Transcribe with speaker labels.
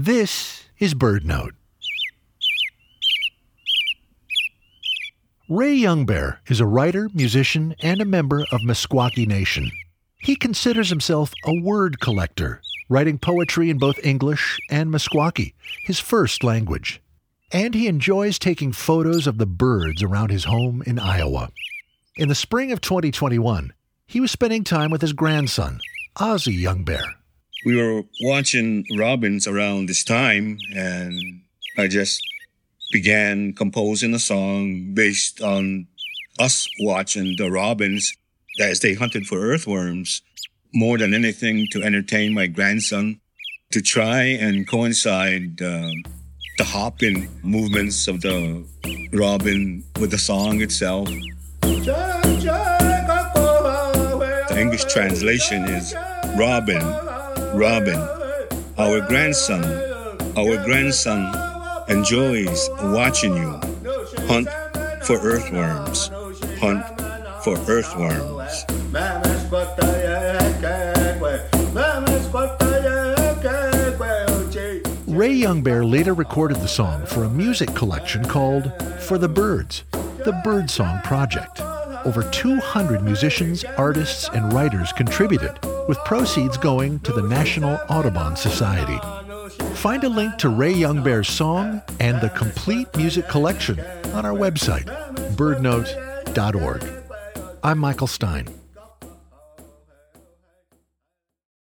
Speaker 1: This is BirdNote. Ray Youngbear is a writer, musician, and a member of Meskwaki Nation. He considers himself a word collector, writing poetry in both English and Meskwaki, his first language. And he enjoys taking photos of the birds around his home in Iowa. In the spring of 2021, he was spending time with his grandson, Ozzie Youngbear.
Speaker 2: We were watching robins around this time, and I just began composing a song based on us watching the robins as they hunted for earthworms. More than anything, to entertain my grandson, to try and coincide the hopping movements of the robin with the song itself. The English translation is Robin, Robin. Our grandson enjoys watching you hunt for earthworms, hunt for earthworms.
Speaker 1: Ray Youngbear later recorded the song for a music collection called For the Birds, the Birdsong Project. Over 200 musicians, artists, and writers contributed, with proceeds going to the National Audubon Society. Find a link to Ray Youngbear's song and the complete music collection on our website, birdnote.org. I'm Michael Stein.